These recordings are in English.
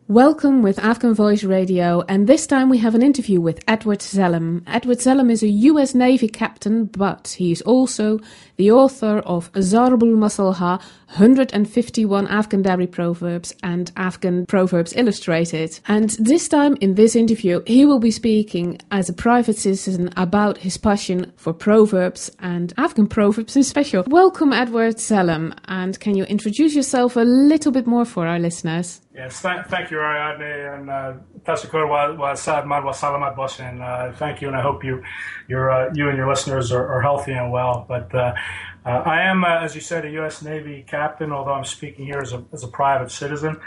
Welcome with Afghan Voice Radio, and this time we have an interview with Edward Zellum. Edward Zellum is a US Navy captain, but he is also the author of Zarbul Masalha, 151 Afghan Dari Proverbs and Afghan Proverbs Illustrated. And this time in this interview, he will be speaking as a private citizen about his passion for proverbs and Afghan proverbs in special. Welcome, Edward Zellum, and can you introduce yourself a little bit more for our listeners? Yes, thank you, Ariadne, and tashakkur wa saadmad wa salamat bashin. Thank you, and I hope you and your listeners are healthy and well. But I am, as you said, a U.S. Navy captain, although I'm speaking here as a private citizen.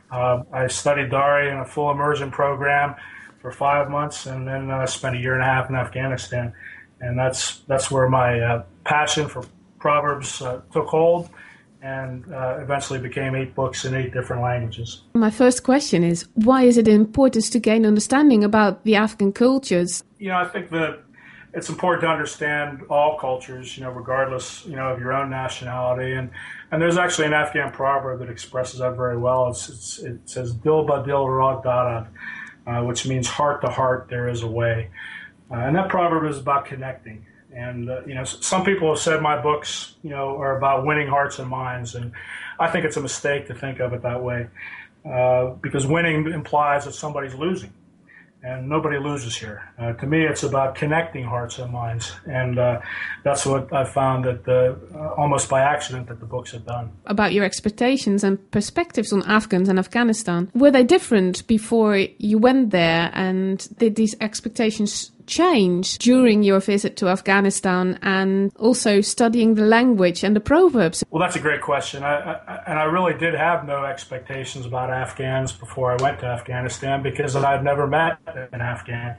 I studied Dari in a full immersion program for 5 months, and then spent a year and a half in Afghanistan. And that's where my passion for Proverbs took hold, and eventually became 8 books in 8 different languages. My first question is, why is it important to gain understanding about the Afghan cultures? I think that it's important to understand all cultures, regardless, of your own nationality. And there's actually an Afghan proverb that expresses that very well. It says, Dil ba dil ra darad, which means heart to heart there is a way. And that proverb is about connecting. And, some people have said my books, are about winning hearts and minds. And I think it's a mistake to think of it that way, because winning implies that somebody's losing. And nobody loses here. To me, it's about connecting hearts and minds. And that's what I found that almost by accident that the books have done. About your expectations and perspectives on Afghans and Afghanistan, were they different before you went there? And did these expectations change during your visit to Afghanistan and also studying the language and the proverbs? Well, that's a great question. I really did have no expectations about Afghans before I went to Afghanistan because I'd never met an Afghan.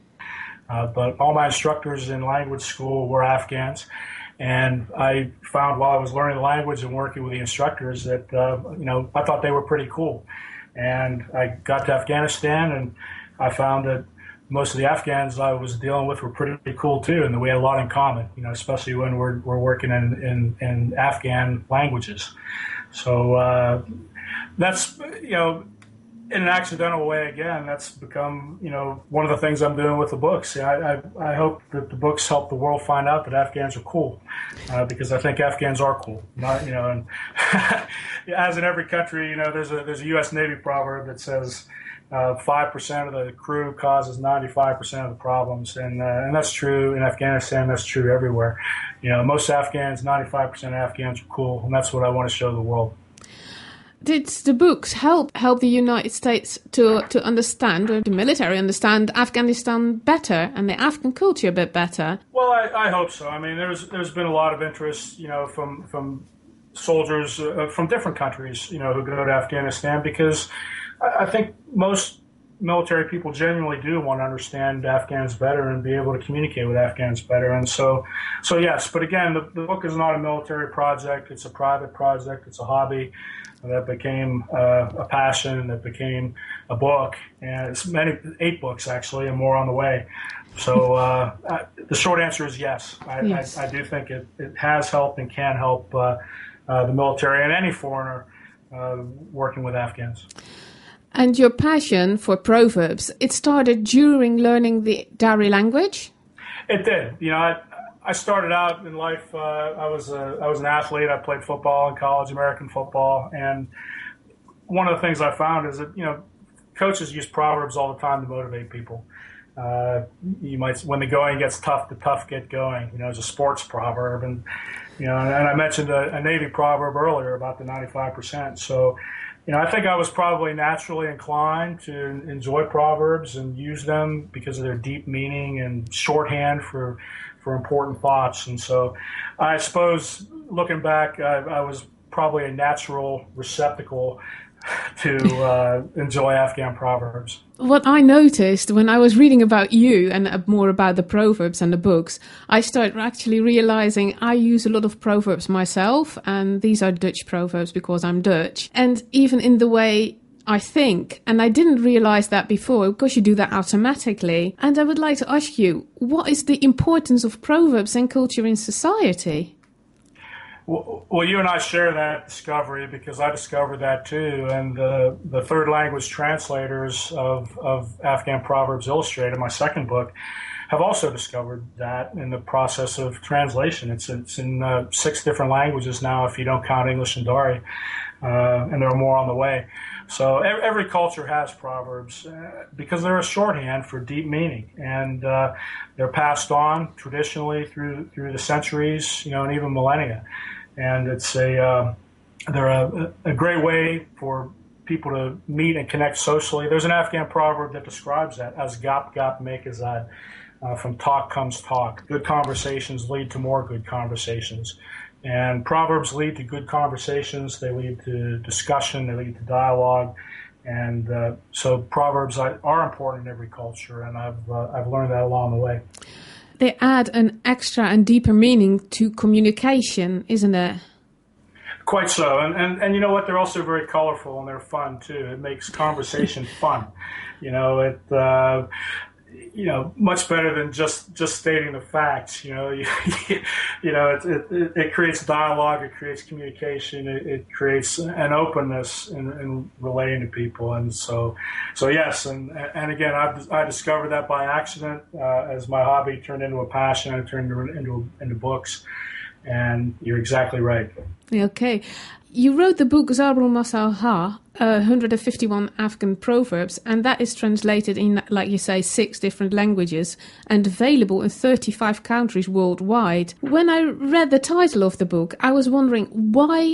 But all my instructors in language school were Afghans. And I found while I was learning the language and working with the instructors that, I thought they were pretty cool. And I got to Afghanistan and I found that most of the Afghans I was dealing with were pretty cool too, and we had a lot in common, especially when we're working in Afghan languages. So that's, in an accidental way, again, that's become, one of the things I'm doing with the books. I hope that the books help the world find out that Afghans are cool, because I think Afghans are cool. And as in every country, there's a U.S. Navy proverb that says 5% of the crew causes 95% of the problems, and that's true in Afghanistan. That's true everywhere. Most Afghans, 95% of Afghans are cool, and that's what I want to show the world. Did the books help the United States to understand, or the military understand Afghanistan better and the Afghan culture a bit better? Well, I hope so. I mean, there's been a lot of interest, from soldiers from different countries, who go to Afghanistan, because I think most military people genuinely do want to understand Afghans better and be able to communicate with Afghans better. And so yes, but again, the book is not a military project. It's a private project. It's a hobby that became a passion, that became a book. And it's 8 books, actually, and more on the way. So the short answer is yes. I do think it has helped and can help the military and any foreigner working with Afghans. And your passion for proverbs, it started during learning the Dari language? It did. I started out in life, I was an athlete. I played football in college, American football. And one of the things I found is that, coaches use proverbs all the time to motivate people. When the going gets tough, the tough get going, it's a sports proverb. And, and I mentioned a Navy proverb earlier about the 95%. So, I think I was probably naturally inclined to enjoy proverbs and use them because of their deep meaning and shorthand for important thoughts. And so I suppose looking back, I was probably a natural receptacle to enjoy Afghan proverbs. What I noticed when I was reading about you and more about the proverbs and the books, I started actually realizing I use a lot of proverbs myself, and these are Dutch proverbs because I'm Dutch. And even in the way I think, and I didn't realize that before because you do that automatically. And I would like to ask you, what is the importance of proverbs and culture in society? Well, you and I share that discovery because I discovered that too. And the third language translators of Afghan Proverbs Illustrated, my second book, have also discovered that in the process of translation. It's in 6 different languages now, if you don't count English and Dari, and there are more on the way. So every culture has proverbs because they're a shorthand for deep meaning, and they're passed on traditionally through the centuries, and even millennia. And it's they're a great way for people to meet and connect socially. There's an Afghan proverb that describes that as gap gap make azad. From talk comes talk. Good conversations lead to more good conversations. And proverbs lead to good conversations. They lead to discussion. They lead to dialogue. And so proverbs are important in every culture, and I've learned that along the way. They add an extra and deeper meaning to communication, isn't it? Quite so. And you know what? They're also very colorful, and they're fun, too. It makes conversation fun. Much better than just stating the facts. It creates dialogue, it creates communication, it creates an openness in relating to people, and so yes, and again, I discovered that by accident as my hobby turned into a passion and turned into books, and you're exactly right. Okay. You wrote the book Zarb al-Masal Ha, 151 Afghan Proverbs, and that is translated in, like you say, 6 different languages and available in 35 countries worldwide. When I read the title of the book, I was wondering, why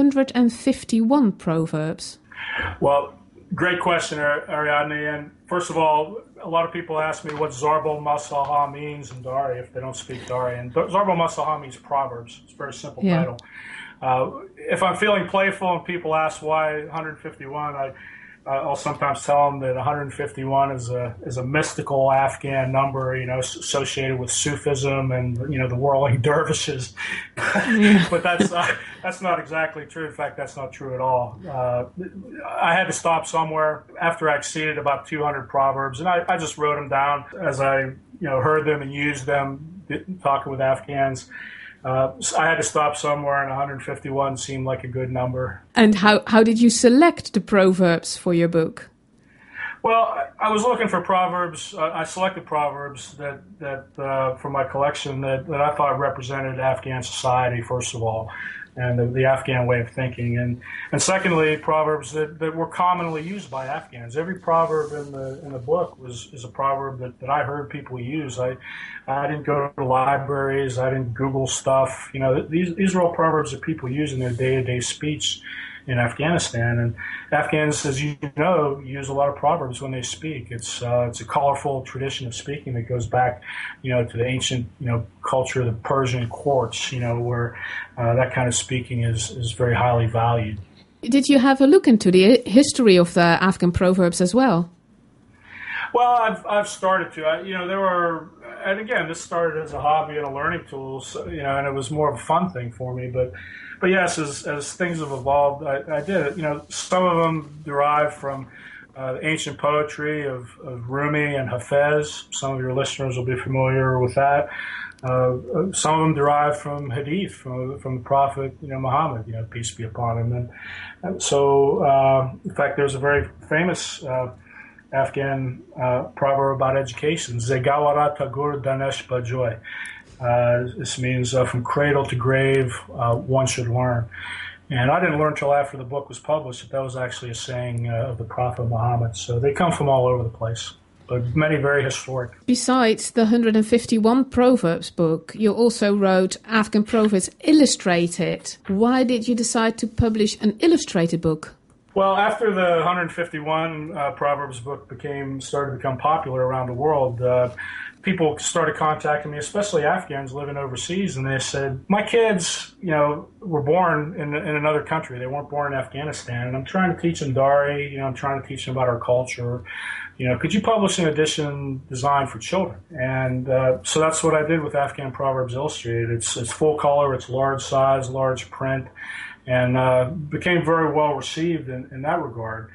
151 proverbs? Well, great question, Ariadne. And first of all, a lot of people ask me what Zarb al-Masal Ha means in Dari if they don't speak Dari. And Zarb al-Masal Ha means Proverbs. It's a very simple title. If I'm feeling playful and people ask why 151, I'll sometimes tell them that 151 is a mystical Afghan number, associated with Sufism and the whirling dervishes. But that's not exactly true. In fact, that's not true at all. I had to stop somewhere after I exceeded about 200 proverbs, and I just wrote them down as I heard them and used them talking with Afghans. So I had to stop somewhere, and 151 seemed like a good number. And how did you select the proverbs for your book? Well, I was looking for proverbs. I selected proverbs that for my collection that I thought represented Afghan society, first of all, and the Afghan way of thinking, and secondly, proverbs that were commonly used by Afghans. Every proverb in the book is a proverb that I heard people use. I didn't go to libraries. I didn't Google stuff. These are all proverbs that people use in their day-to-day speech in Afghanistan, and Afghans, as you know, use a lot of proverbs when they speak. It's a colorful tradition of speaking that goes back, to the ancient, culture of the Persian courts, where that kind of speaking is very highly valued. Did you have a look into the history of the Afghan proverbs as well? Well, I've started to. There were, and again, this started as a hobby and a learning tool, so, and it was more of a fun thing for me. But yes, as things have evolved, I did it. Some of them derive from the ancient poetry of Rumi and Hafez. Some of your listeners will be familiar with that. Some of them derive from Hadith, from the Prophet, Muhammad, peace be upon him. And so, in fact, there's a very famous Afghan proverb about education, Zegawara Tagur Danesh Bajoy. This means from cradle to grave, one should learn. And I didn't learn until after the book was published that was actually a saying of the Prophet Muhammad. So they come from all over the place, but many very historic. Besides the 151 Proverbs book, you also wrote Afghan Proverbs Illustrated. Why did you decide to publish an illustrated book? Well, after the 151 Proverbs book started to become popular around the world, people started contacting me, especially Afghans living overseas, and they said, my kids, were born in another country. They weren't born in Afghanistan, and I'm trying to teach them Dari, I'm trying to teach them about our culture. Could you publish an edition designed for children? And so that's what I did with Afghan Proverbs Illustrated. It's full color, it's large size, large print, and became very well received in that regard.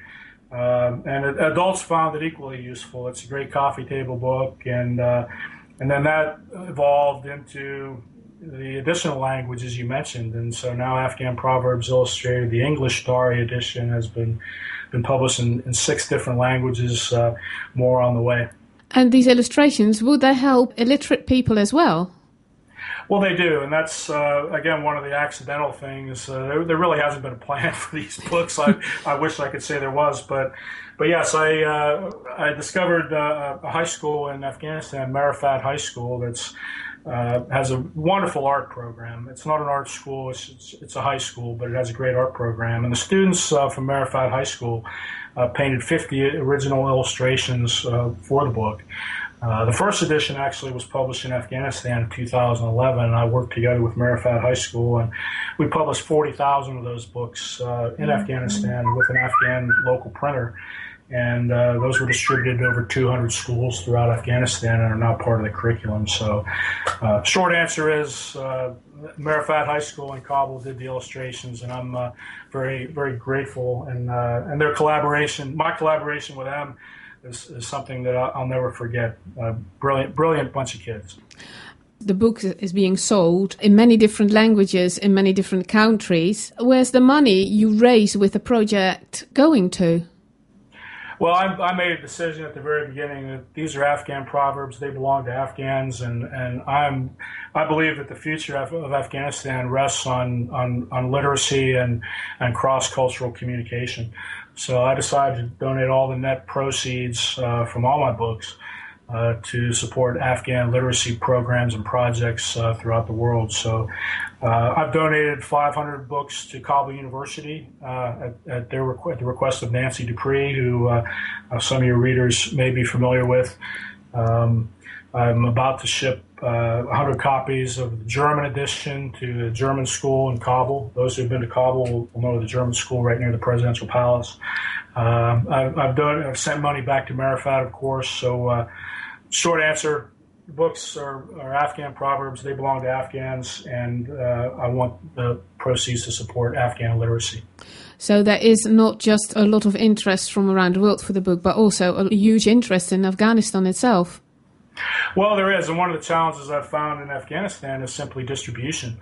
And adults found it equally useful. It's a great coffee table book, and then that evolved into the additional languages you mentioned, and so now Afghan Proverbs Illustrated, the English Dari edition, has been published in 6 different languages. More on the way. And these illustrations, would they help illiterate people as well? Well, they do, and that's, again, one of the accidental things. There really hasn't been a plan for these books. I wish I could say there was, but yes, I discovered a high school in Afghanistan, Marifat High School, that's has a wonderful art program. It's not an art school, it's a high school, but it has a great art program. And the students from Marifat High School painted 50 original illustrations for the book. The first edition actually was published in Afghanistan in 2011, and I worked together with Marifat High School, and we published 40,000 of those books in Afghanistan with an Afghan local printer. And those were distributed to over 200 schools throughout Afghanistan and are now part of the curriculum. So short answer is Marifat High School in Kabul did the illustrations, and I'm very, very grateful. And their collaboration, my collaboration with them, is something that I'll never forget. Brilliant bunch of kids. The book is being sold in many different languages in many different countries. Where's the money you raise with the project going to? Well, I made a decision at the very beginning that these are Afghan proverbs. They belong to Afghans, and I believe that the future of Afghanistan rests on literacy and cross-cultural communication. So I decided to donate all the net proceeds from all my books to support Afghan literacy programs and projects throughout the world. So I've donated 500 books to Kabul University at the request of Nancy Dupree, who some of your readers may be familiar with. I'm about to ship 100 copies of the German edition to the German school in Kabul. Those who've been to Kabul will know the German school right near the presidential palace. I've sent money back to Marifat, of course. So short answer, the books are Afghan proverbs. They belong to Afghans, and I want the proceeds to support Afghan literacy. So there is not just a lot of interest from around the world for the book, but also a huge interest in Afghanistan itself. Well, there is, and one of the challenges I've found in Afghanistan is simply distribution.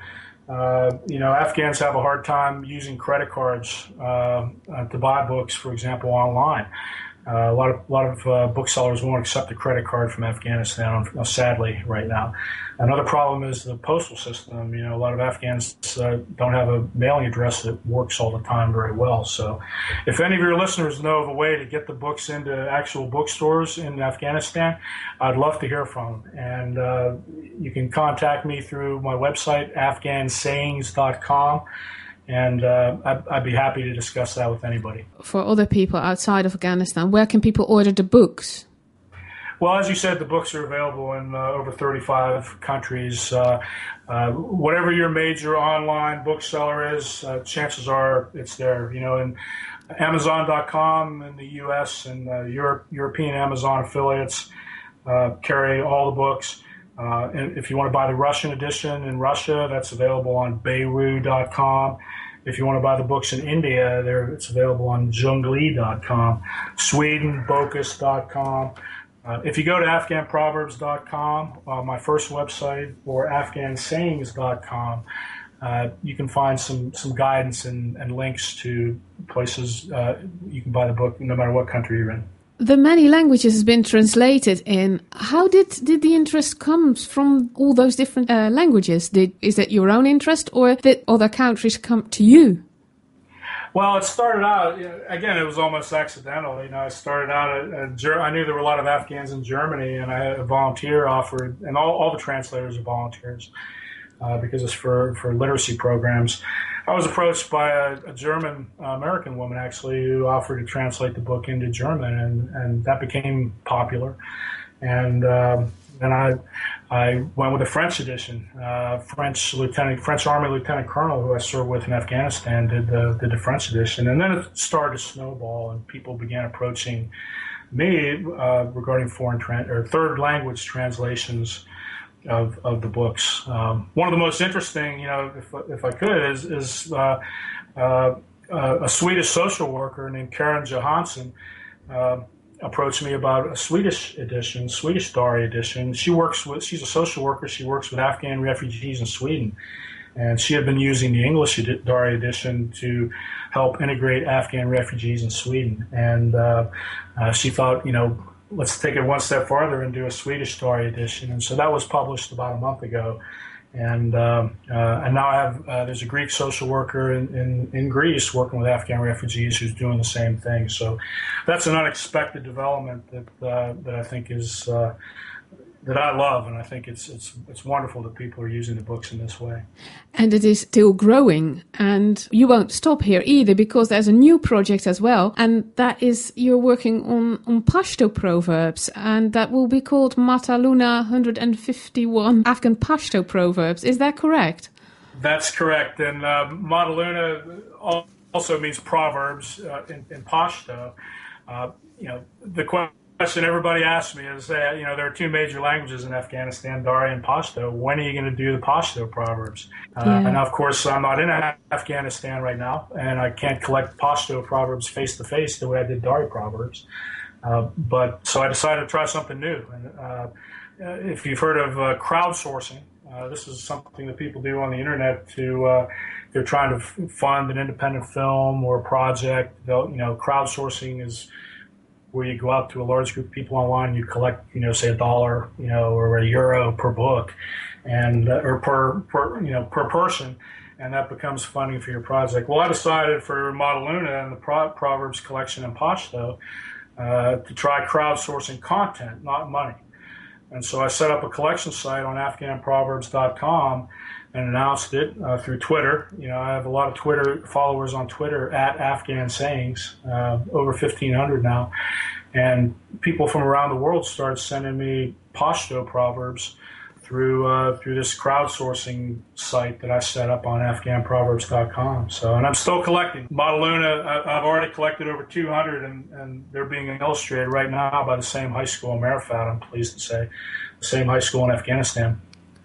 Afghans have a hard time using credit cards to buy books, for example, online. A lot of booksellers won't accept a credit card from Afghanistan, sadly, right now. Another problem is the postal system. A lot of Afghans don't have a mailing address that works all the time very well. So if any of your listeners know of a way to get the books into actual bookstores in Afghanistan, I'd love to hear from them. And you can contact me through my website, afghansayings.com. And I'd be happy to discuss that with anybody. For other people outside of Afghanistan, where can people order the books? Well, as you said, the books are available in over 35 countries. Whatever your major online bookseller is, chances are it's there. And Amazon.com in the U.S. and European Amazon affiliates carry all the books. And if you want to buy the Russian edition in Russia, that's available on Beirut.com. If you want to buy the books in India, it's available on Jungli.com. Sweden, Bocus.com. If you go to AfghanProverbs.com, my first website, or AfghanSayings.com, you can find some guidance and links to places you can buy the book no matter what country you're in. The many languages has been translated in. How did the interest come from all those different languages? Is it your own interest, or did other countries come to you? Well, it started out, again, it was almost accidental. I started out I knew there were a lot of Afghans in Germany, and I had a volunteer offered, and all the translators are volunteers because it's for literacy programs. I was approached by a German American woman, actually, who offered to translate the book into German, and that became popular. And then I went with a French edition. French Army Lieutenant Colonel, who I served with in Afghanistan, did the French edition. And then it started to snowball, and people began approaching me regarding third language translations of the books. One of the most interesting, if I could, is a Swedish social worker named Karen Johansson. approached me about a Swedish edition, Swedish Dari edition. She's a social worker. She works with Afghan refugees in Sweden. And she had been using the English Dari edition to help integrate Afghan refugees in Sweden. And she thought, let's take it one step farther and do a Swedish Dari edition. And so that was published about a month ago. And now I have there's a Greek social worker in Greece working with Afghan refugees who's doing the same thing. So that's an unexpected development that I think is that I love, and I think it's wonderful that people are using the books in this way. And it is still growing, and you won't stop here either, because there's a new project as well, and that is you're working on Pashto proverbs, and that will be called Mataluna 151 Afghan Pashto proverbs. Is that correct? That's correct, and Mataluna also means proverbs in Pashto. The question everybody asks me is, there are two major languages in Afghanistan, Dari and Pashto. When are you going to do the Pashto proverbs? And of course, I'm not in Afghanistan right now, and I can't collect Pashto proverbs face to face the way I did Dari proverbs. But so I decided to try something new. And if you've heard of crowdsourcing, this is something that people do on the internet they're trying to fund an independent film or a project. Crowdsourcing is where you go out to a large group of people online and you collect, say $1, or €1 per book, and or per person, and that becomes funding for your project. Well, I decided for Mataluna and the Proverbs collection in Pashto to try crowdsourcing content, not money. And so I set up a collection site on AfghanProverbs.com and announced it through Twitter. I have a lot of Twitter followers on Twitter at Afghan Sayings, over 1,500 now. And people from around the world started sending me Pashto proverbs through this crowdsourcing site that I set up on AfghanProverbs.com. And I'm still collecting. Mataluna, I've already collected over 200, and they're being illustrated right now by the same high school in Marifat, I'm pleased to say, the same high school in Afghanistan.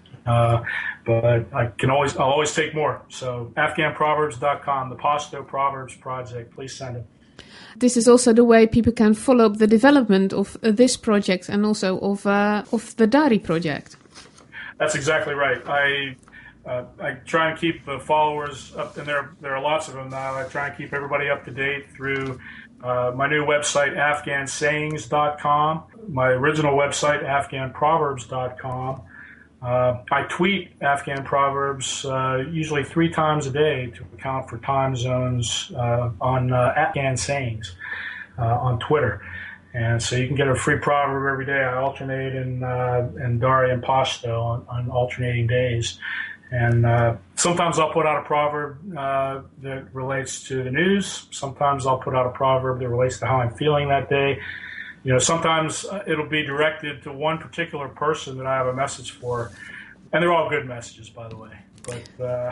But I'll always take more. So AfghanProverbs.com, the Pashto Proverbs Project, please send it. This is also the way people can follow up the development of this project and also of the Dari project. That's exactly right. I try and keep the followers up, and there are lots of them now. I try and keep everybody up to date through my new website, AfghanSayings.com, my original website, AfghanProverbs.com. I tweet Afghan Proverbs usually 3 times a day to account for time zones on Afghan Sayings on Twitter. And so you can get a free proverb every day. I alternate in Dari and Pashto on alternating days. And sometimes I'll put out a proverb that relates to the news. Sometimes I'll put out a proverb that relates to how I'm feeling that day. Sometimes it'll be directed to one particular person that I have a message for, and they're all good messages, by the way. But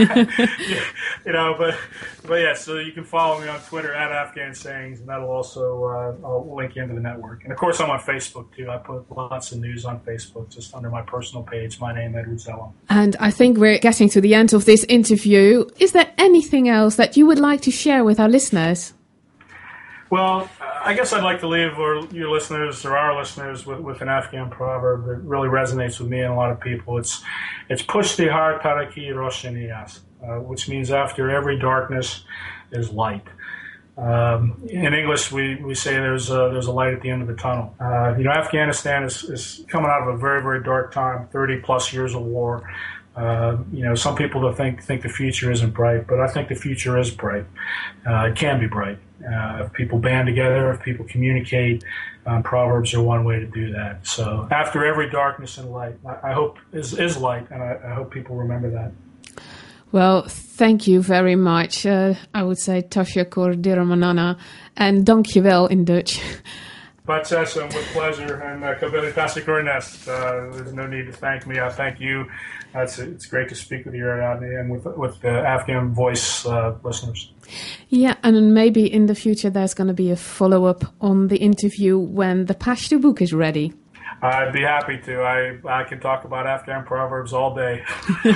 but yeah. So you can follow me on Twitter at Afghan Sayings, and that'll also I'll link you into the network. And of course, I'm on Facebook too. I put lots of news on Facebook, just under my personal page. My name, Edward Zellum. And I think we're getting to the end of this interview. Is there anything else that you would like to share with our listeners? Well, I guess I'd like to leave your listeners or our listeners with an Afghan proverb that really resonates with me and a lot of people. It's Pushti har taraki roshaniyas, which means after every darkness is light. In English, we say there's a light at the end of the tunnel. Afghanistan is coming out of a very, very dark time, 30 plus years of war. Some people think the future isn't bright, but I think the future is bright. It can be bright. If people band together, if people communicate, Proverbs are one way to do that. So after every darkness and light, I hope is light, and I hope people remember that. Well, thank you very much. I would say Tashakkur Diramanana and dankjewel in Dutch. Batsessen, with pleasure, and Kabili Tashakkur. There's no need to thank me. I thank you. It's great to speak with you, Ariadne, and with the Afghan Voice listeners. Yeah, and maybe in the future there's going to be a follow-up on the interview when the Pashto book is ready. I'd be happy to. I can talk about Afghan proverbs all day.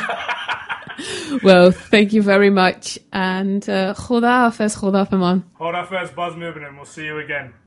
Well, thank you very much, and Khuda Hafez, Khuda Paman. Khuda Hafez, Baz Mubin, and we'll see you again.